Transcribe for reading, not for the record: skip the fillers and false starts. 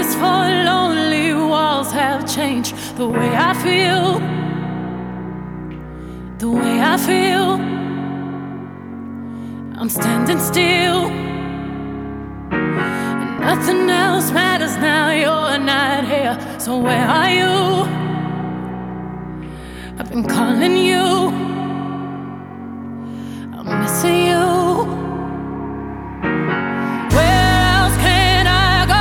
these four lonely walls have changed the way I feel, the way I feel. I'm standing still, and nothing else matters now. You're not here, so where are you? I've been calling you.